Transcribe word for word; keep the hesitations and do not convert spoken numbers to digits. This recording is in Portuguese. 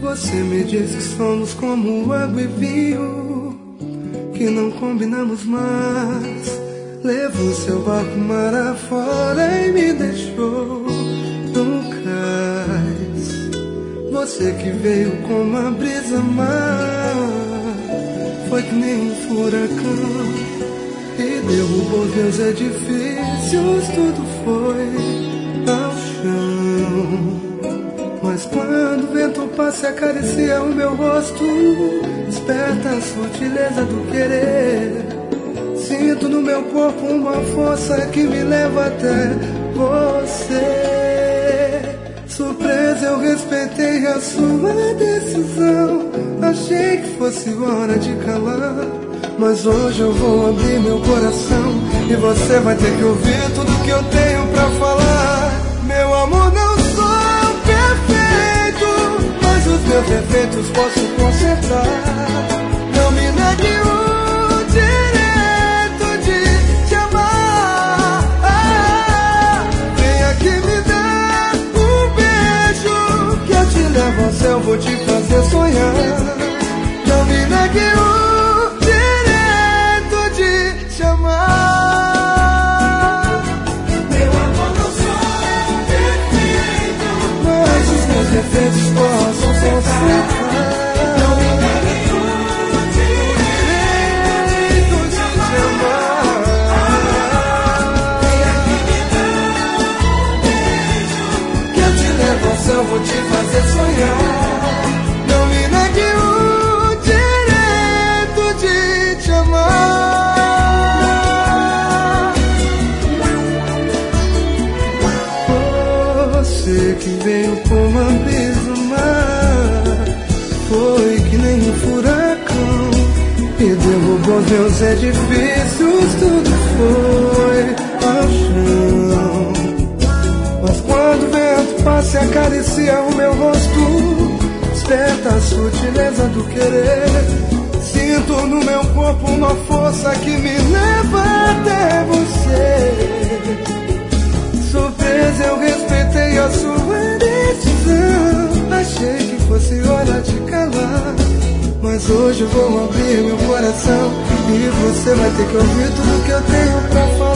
Você me diz que somos como água e vinho, que não combinamos mais. Levou seu barco mar afora e me deixou num cais. Você que veio com uma brisa mar, foi que nem um furacão e derrubou meus edifícios, tudo foi ao chão. Mas quando o vento passa e acaricia o meu rosto, desperta a sutileza do querer. Sinto no meu corpo uma força que me leva até você. Surpresa, eu respeitei a sua decisão. Achei que fosse hora de calar, mas hoje eu vou abrir meu coração e você vai ter que ouvir tudo que eu tenho pra falar. Meu amor, não sou perfeito, mas os meus defeitos posso consertar. Não me negue o direito de te amar. Vem aqui me dar um beijo, que eu te levo ao céu, vou te fazer sonhar. Não me negue o direito de te amar. Meu amor, não sou perfeito, mas os meus defeitos possam consertar. não me negue o Direito de te amar. Vem aqui me dar um beijo, Que eu te levo ao céu, vou te fazer sonhar. Não me negue o direito de te amar. Você que veio com uma brisa mar, foi que nem um furacão e derrubou meus edifícios, tudo foi ao chão. Mas quando o vento passa e acaricia o meu rosto, desperta a sutileza do querer. Sinto no meu corpo uma força que me leva até você. Surpresa, eu respeitei a sua decisão. Achei que fosse hora de calar, mas hoje eu vou abrir meu coração e você vai ter que ouvir tudo que eu tenho pra falar.